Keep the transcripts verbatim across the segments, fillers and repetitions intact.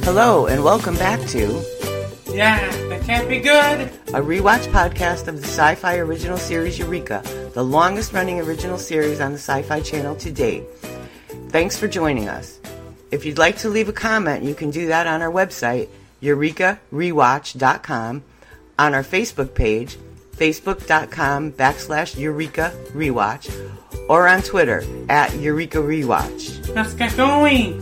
Hello, and welcome back to... Yeah, that can't be good! A rewatch podcast of the Sci-Fi original series Eureka, the longest-running original series on the Sci-Fi Channel to date. Thanks for joining us. If you'd like to leave a comment, you can do that on our website, eureka rewatch dot com, on our Facebook page, facebook.com backslash Eureka Rewatch, or on Twitter, at Eureka Rewatch. Let's get going!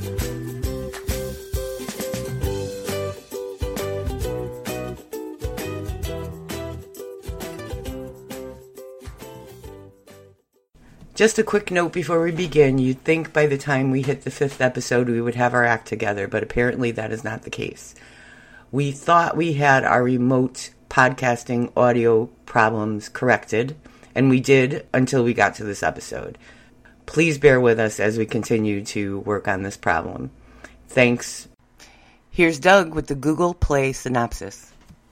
Just a quick note before we begin. You'd think by the time we hit the fifth episode we would have our act together, but apparently that is not the case. We thought we had our remote podcasting audio problems corrected, and we did until we got to this episode. Please bear with us as we continue to work on this problem. Thanks. Here's Doug with the Google Play synopsis.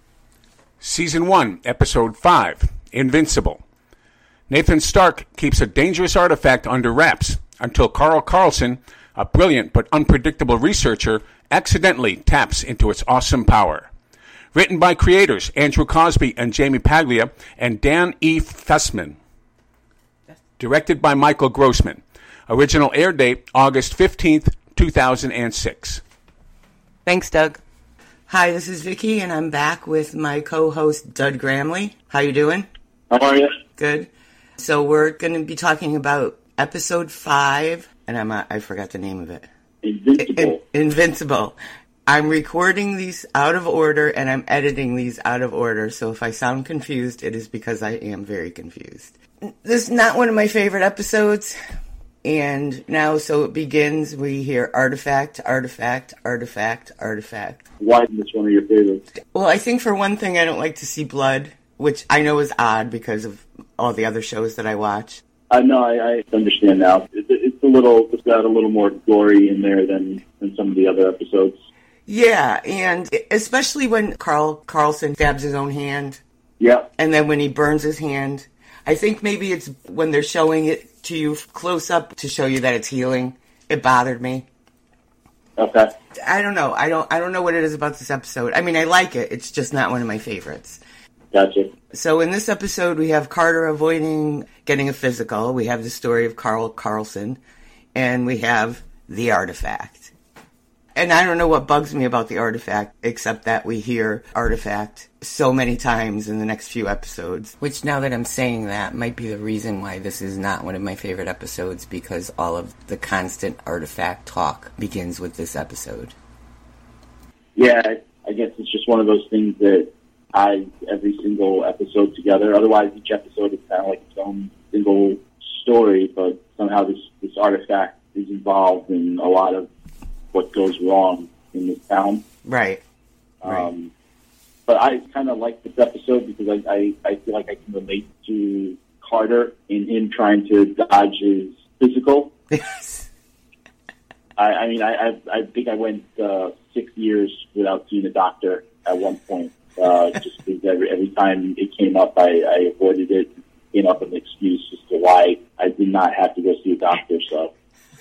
Season one, Episode five, Invincible. Nathan Stark keeps a dangerous artifact under wraps until Carl Carlson, a brilliant but unpredictable researcher, accidentally taps into its awesome power. Written by creators Andrew Cosby and Jamie Paglia and Dan E. Fessman. Directed by Michael Grossman. Original air date August fifteenth, two thousand six. Thanks, Doug. Hi, this is Vicky, and I'm back with my co-host, Doug Gramley. How you doing? How are you? Good. So we're going to be talking about episode five, and I'm uh, I forgot the name of it. Invincible. In, Invincible. I'm recording these out of order, and I'm editing these out of order, so if I sound confused, it is because I am very confused. This is not one of my favorite episodes, and now, so it begins, we hear artifact, artifact, artifact, artifact. Why is this one of your favorites? Well, I think for one thing, I don't like to see blood, which I know is odd because of all the other shows that I watch. I know, I, I understand now. It, it's a little, it's got a little more glory in there than, than some of the other episodes. Yeah, and especially when Carl Carlson stabs his own hand. Yeah. And then when he burns his hand. I think maybe it's when they're showing it to you close up to show you that it's healing. It bothered me. Okay. I don't know. I don't I don't know what it is about this episode. I mean, I like it. It's just not one of my favorites. Gotcha. So in this episode, we have Carter avoiding getting a physical. We have the story of Carl Carlson. And we have the artifact. And I don't know what bugs me about the artifact, except that we hear artifact so many times in the next few episodes. Which, now that I'm saying that, might be the reason why this is not one of my favorite episodes, because all of the constant artifact talk begins with this episode. Yeah, I guess it's just one of those things that ties every single episode together. Otherwise, each episode is kind of like its own single story, but somehow this, this artifact is involved in a lot of what goes wrong in this town. Right. right. Um, but I kind of like this episode because I, I, I feel like I can relate to Carter in him trying to dodge his physical. Yes. I, I mean, I, I, I think I went uh, six years without seeing a doctor at one point. Uh, just because every, every time it came up, I, I avoided it. Came up with an excuse as to why I did not have to go see a doctor. So.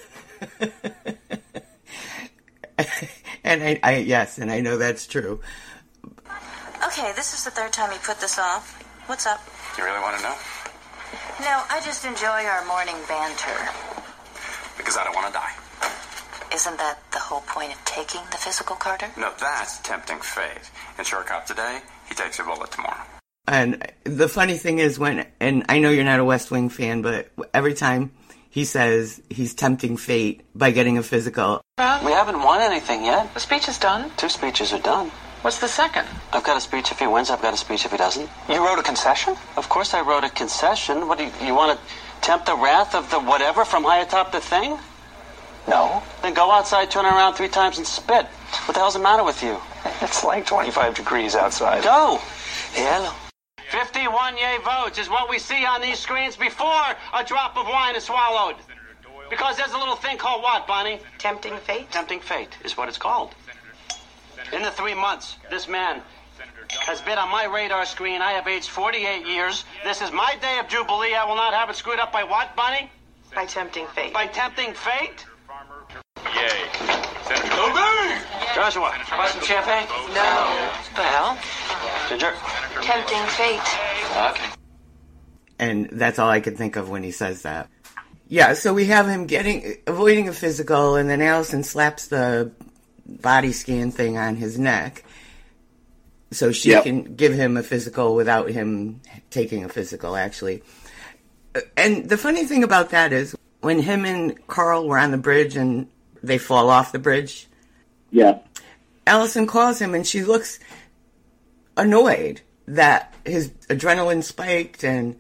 and I, I, yes, and I know that's true. Okay, this is the third time you put this off. What's up? You really want to know? No, I just enjoy our morning banter. Because I don't want to die. Isn't that the whole point of taking the physical, Carter? No, that's tempting fate. In Short Cop today, he takes a bullet tomorrow. And the funny thing is when, and I know you're not a West Wing fan, but every time he says he's tempting fate by getting a physical. We haven't won anything yet. The speech is done. Two speeches are done. What's the second? I've got a speech if he wins. I've got a speech if he doesn't. You wrote a concession? Of course I wrote a concession. What do you, you want to tempt the wrath of the whatever from high atop the thing? No. Then go outside, turn around three times and spit. What the hell's the matter with you? It's like twenty-five degrees outside. Go! Hello. fifty-one yay votes is what we see on these screens before a drop of wine is swallowed. Because there's a little thing called what, Bonnie? Tempting fate? Tempting fate is what it's called. In the three months, this man has been on my radar screen. I have aged forty-eight years. This is my day of jubilee. I will not have it screwed up by what, Bonnie? By tempting fate. By tempting fate? Yay. Senator Joshua, buy some champagne? No. What the hell? Ginger? Tempting fate. Okay. And that's all I could think of when he says that. Yeah, so we have him getting avoiding a physical, and then Allison slaps the body scan thing on his neck so she Yep. can give him a physical without him taking a physical, actually. And the funny thing about that is when him and Carl were on the bridge and they fall off the bridge, Yeah. Allison calls him and she looks annoyed that his adrenaline spiked and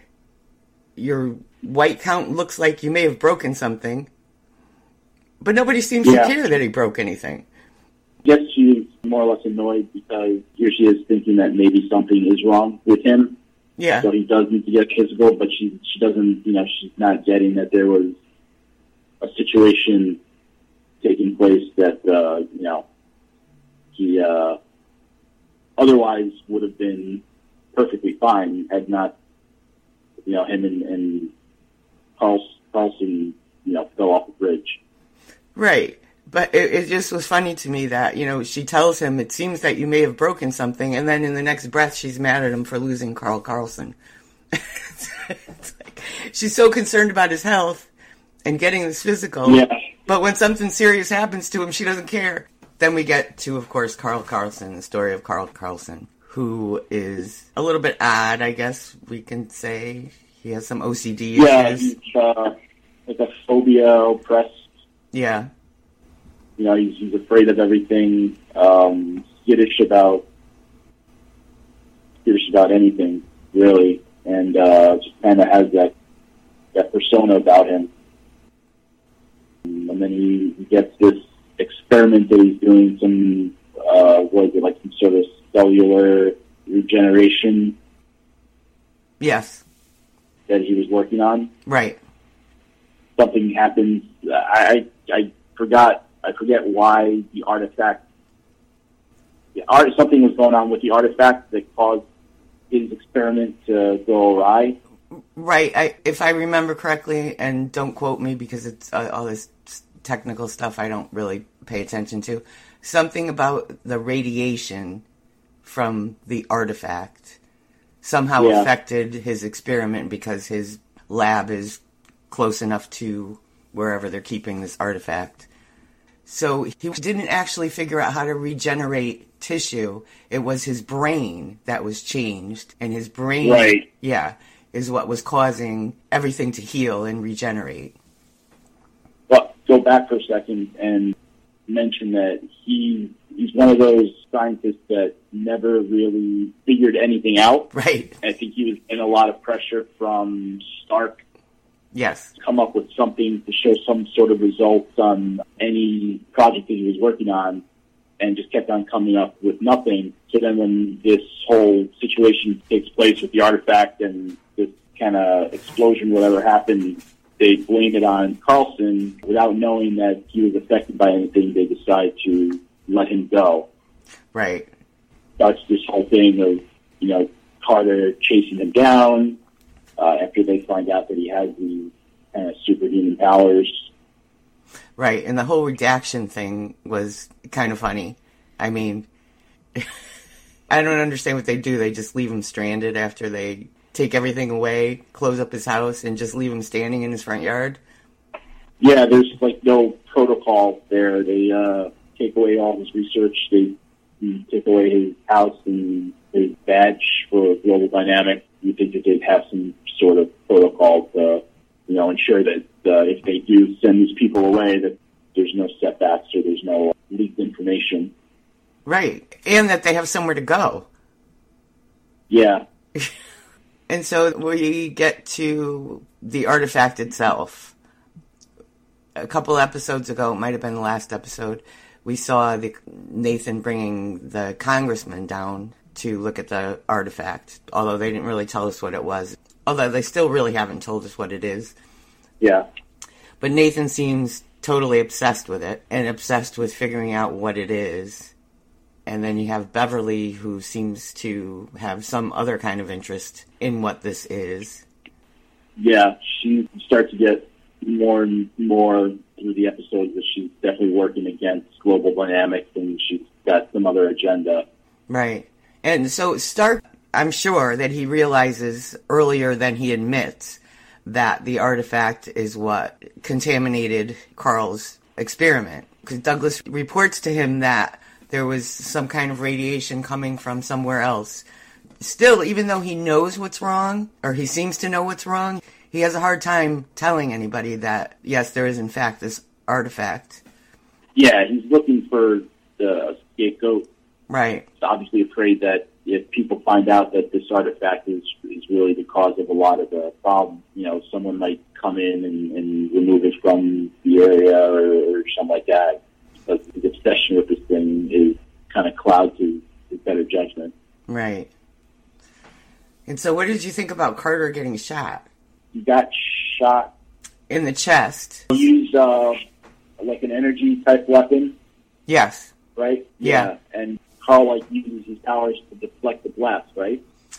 your white count looks like you may have broken something. But nobody seems Yeah. to care that he broke anything. Yes, she's more or less annoyed because here she is thinking that maybe something is wrong with him. Yeah. So he does need to get physical, but she she doesn't, you know, she's not getting that there was a situation taking place that, uh, you know, he uh, otherwise would have been perfectly fine had not, you know, him and, and Carl, Carlson, you know, fell off the bridge. Right. But it, it just was funny to me that, you know, she tells him, it seems that you may have broken something, and then in the next breath she's mad at him for losing Carl Carlson. It's like, she's so concerned about his health and getting this physical, Yeah. but when something serious happens to him, she doesn't care. Then we get to, of course, Carl Carlson, the story of Carl Carlson, who is a little bit odd, I guess we can say. He has some O C D Yeah, issues. he's uh, like a phobia, oppressed. Yeah. You know, he's, he's afraid of everything, um, skittish about, skittish about anything, really, and uh, just kind of has that that persona about him. And then he, he gets this experiment that he's doing, some, uh, what is it, like some sort of cellular regeneration Yes. that he was working on. Right. Something happens. I, I, I forgot. I forget why the artifact. The art, something was going on with the artifact that caused his experiment to go awry. Right. I, if I remember correctly, and don't quote me because it's uh, all this technical stuff I don't really pay attention to, something about the radiation from the artifact somehow Yeah. affected his experiment because his lab is close enough to wherever they're keeping this artifact. So he didn't actually figure out how to regenerate tissue. It was his brain that was changed, and his brain, Right. yeah, is what was causing everything to heal and regenerate. But go back for a second and mention that he he's one of those scientists that never really figured anything out. Right. I think he was in a lot of pressure from Stark Yes. to come up with something to show some sort of results on any project that he was working on, and just kept on coming up with nothing. So then when this whole situation takes place with the artifact and this kind of explosion, whatever happened, they blame it on Carlson without knowing that he was affected by anything. They decide to let him go. Right. Starts this whole thing of, you know, Carter chasing him down uh, after they find out that he has these kind of superhuman powers. Right. And the whole redaction thing was kind of funny. I mean, I don't understand what they do. They just leave him stranded after they take everything away, close up his house, and just leave him standing in his front yard. Yeah, there's like no protocol there. They uh, take away all his research. They, they take away his house and his badge for Global Dynamic. You think that they'd have some sort of protocol to, you know, ensure that uh, if they do send these people away, that there's no setbacks or there's no leaked information. Right. And that they have somewhere to go. Yeah. And so we get to the artifact itself. A couple episodes ago, it might have been the last episode, we saw the Nathan bringing the congressman down to look at the artifact, although they didn't really tell us what it was. Although they still really haven't told us what it is. Yeah. But Nathan seems totally obsessed with it, and obsessed with figuring out what it is. And then you have Beverly, who seems to have some other kind of interest in what this is. Yeah, she starts to get more and more through the episodes that she's definitely working against global dynamics and she's got some other agenda. Right. And so Stark, I'm sure that he realizes earlier than he admits that the artifact is what contaminated Carl's experiment. Because Douglas reports to him that there was some kind of radiation coming from somewhere else. Still, even though he knows what's wrong, or he seems to know what's wrong, he has a hard time telling anybody that, yes, there is in fact this artifact. Yeah, he's looking for the scapegoat. Right. He's obviously afraid that if people find out that this artifact is is really the cause of a lot of the problem, you know, someone might come in and, and remove it from the area or, or something like that. But his obsession with this thing is kind of clouds his, his better judgment. Right. And so what did you think about Carter getting shot? He got shot in the chest. He used uh, like an energy type weapon. Yes. Right? Yeah. yeah. And Carl like uses his powers to deflect the blast, right?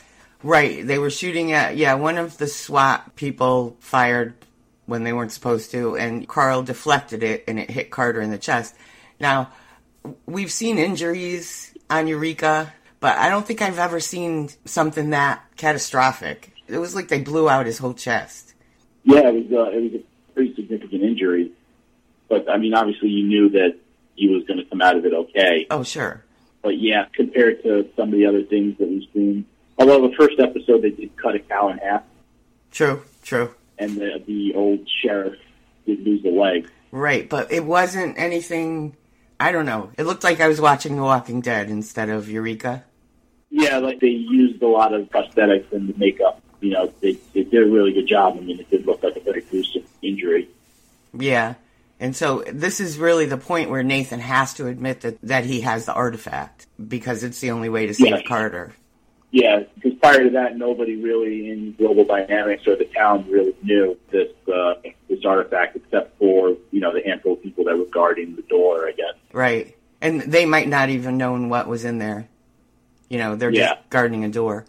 Right. They were shooting at, yeah, one of the SWAT people fired when they weren't supposed to, and Carl deflected it, and it hit Carter in the chest. Now, we've seen injuries on Eureka, but I don't think I've ever seen something that catastrophic. It was like they blew out his whole chest. Yeah, it was, uh, it was a pretty significant injury. But, I mean, obviously you knew that he was going to come out of it okay. Oh, sure. But, yeah, compared to some of the other things that we've seen. Although the first episode, they did cut a cow in half. True, true. And the, the old sheriff did lose a leg. Right, but it wasn't anything, I don't know. It looked like I was watching The Walking Dead instead of Eureka. Yeah, like they used a lot of prosthetics and the makeup. You know, they, they did a really good job. I mean, it did look like a very gruesome injury. Yeah, and so this is really the point where Nathan has to admit that, that he has the artifact, because it's the only way to save yeah. Carter. Yeah, because prior to that, nobody really in Global Dynamics or the town really knew this uh, this artifact, except for, you know, the handful of people that were guarding the door, I guess. Right, and they might not even known what was in there. You know, they're yeah. just guarding a door.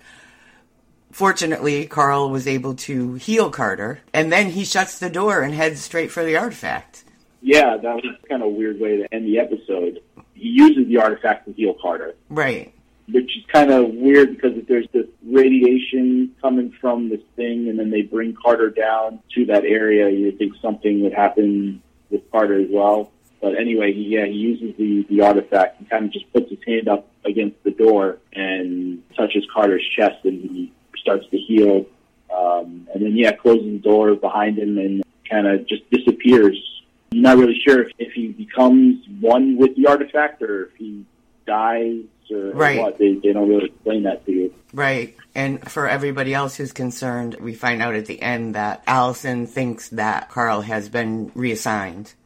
Fortunately, Carl was able to heal Carter, and then he shuts the door and heads straight for the artifact. Yeah, that was kind of a weird way to end the episode. He uses the artifact to heal Carter. Right. Which is kind of weird because if there's this radiation coming from this thing and then they bring Carter down to that area, you think something would happen with Carter as well. But anyway, he, yeah, he uses the, the artifact and kind of just puts his hand up against the door and touches Carter's chest, and he starts to heal. Um, and then, yeah, closes the door behind him and kind of just disappears. You're not really sure if, if he becomes one with the artifact or if he dies. Or, right. or what. They, they don't really explain that to you. Right. And for everybody else who's concerned, we find out at the end that Allison thinks that Carl has been reassigned.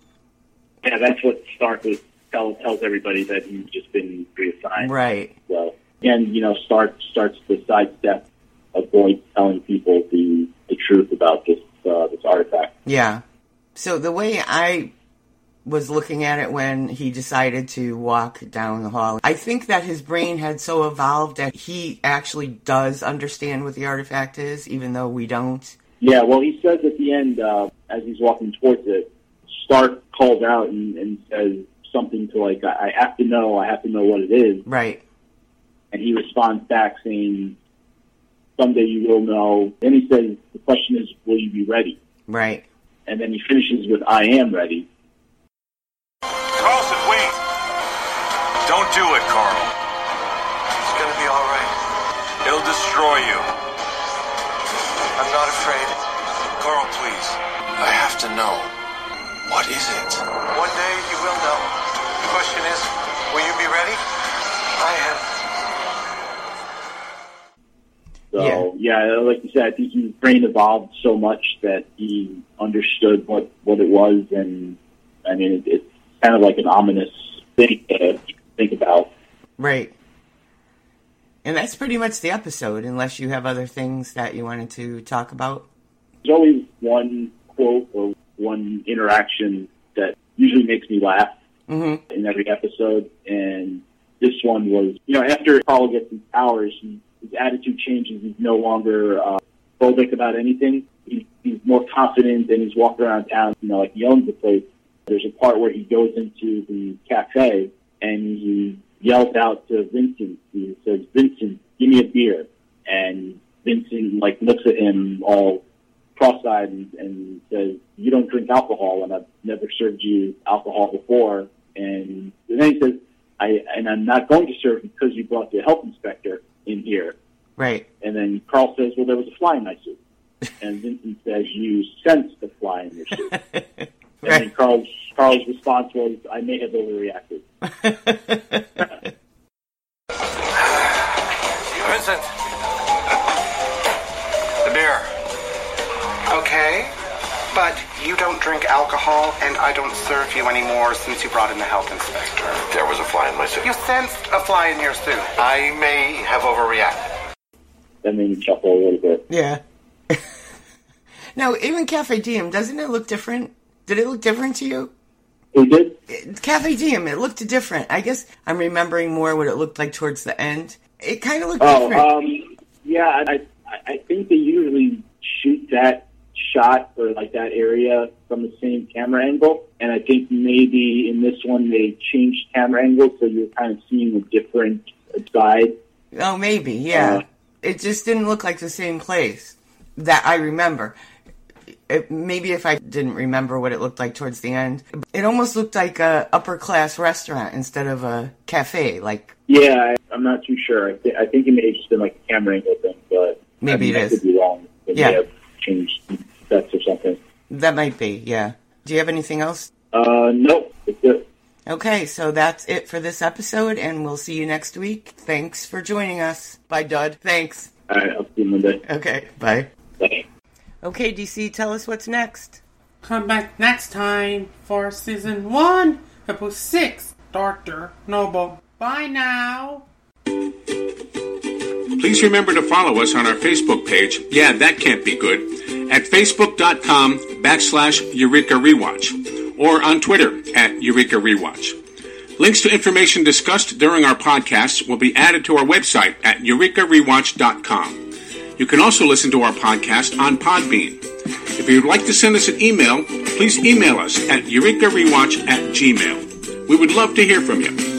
Yeah, that's what Stark was tell, tells everybody, that he's just been reassigned. Right. So, and, you know, Stark starts to sidestep, avoid telling people the, the truth about this uh, this artifact. Yeah. So the way I was looking at it when he decided to walk down the hall, I think that his brain had so evolved that he actually does understand what the artifact is, even though we don't. Yeah, well, he says at the end, uh, as he's walking towards it, Stark calls out and, and says something to like, I have to know, I have to know what it is. Right. And he responds back saying, someday you will know. Then he says, the question is, will you be ready? Right. And then he finishes with, I am ready. Carlson, wait! Don't do it, Carl. It's gonna be all right. It'll destroy you. I'm not afraid. Carl, please. I have to know. What is it? One day you will know. The question is, will you be ready? I am. So, yeah. yeah, like you said, I think his brain evolved so much that he understood what, what it was, and, I mean, it, it's kind of like an ominous thing to think about. Right. And that's pretty much the episode, unless you have other things that you wanted to talk about. There's always one quote or one interaction that usually makes me laugh mm-hmm. in every episode, and this one was, you know, after Carl gets his powers, he, his attitude changes. He's no longer uh, phobic about anything. He he's more confident and he's walking around town, you know, like he owns the place. There's a part where he goes into the cafe and he yells out to Vincent. He says, "Vincent, give me a beer." And Vincent, like, looks at him all cross-eyed and, and says, "You don't drink alcohol, and I've never served you alcohol before." And then he says, I, and I'm not going to serve because you brought the health inspector in here. Right. And then Carl says, "Well, there was a fly in my suit." And Vincent says, "You sensed the fly in your suit." And right. then Carl's, Carl's response was, "I may have overreacted." Vincent. The beer. Okay, but you don't drink alcohol, and I don't serve you anymore since you brought in the health inspector. There was a fly in my suit. You sensed a fly in your suit. I may have overreacted. That made me chuckle a little bit. Yeah. Now, even Cafe Diem, doesn't it look different? Did it look different to you? Who did? Cafe Diem, it looked different. I guess I'm remembering more what it looked like towards the end. It kind of looked oh, different. Um, yeah, I, I think they usually shoot that shot or like that area from the same camera angle. And I think maybe in this one they changed camera angles so you're kind of seeing a different side. Oh, maybe, yeah. Uh, it just didn't look like the same place that I remember. It, maybe if I didn't remember what it looked like towards the end. It almost looked like a upper-class restaurant instead of a cafe. Like, yeah, I, I'm not too sure. I, th- I think it may have just been like a camera angle thing, but maybe I mean, it I is. could be wrong. They yeah. may have changed sets or something. That might be, yeah. Do you have anything else? Uh, nope. That's it. Okay, so that's it for this episode, and we'll see you next week. Thanks for joining us. Bye, Dud. Thanks. All right, I'll see you Monday. Okay, bye. Bye. Okay, D C, tell us what's next. Come back next time for season one, episode six, Doctor Noble. Bye now. Please remember to follow us on our Facebook page. Yeah, that can't be good. At facebook.com backslash Eureka Rewatch. Or on Twitter at Eureka Rewatch. Links to information discussed during our podcasts will be added to our website at eureka rewatch dot com. You can also listen to our podcast on Podbean. If you'd like to send us an email, please email us at eureka rewatch at gmail. We would love to hear from you.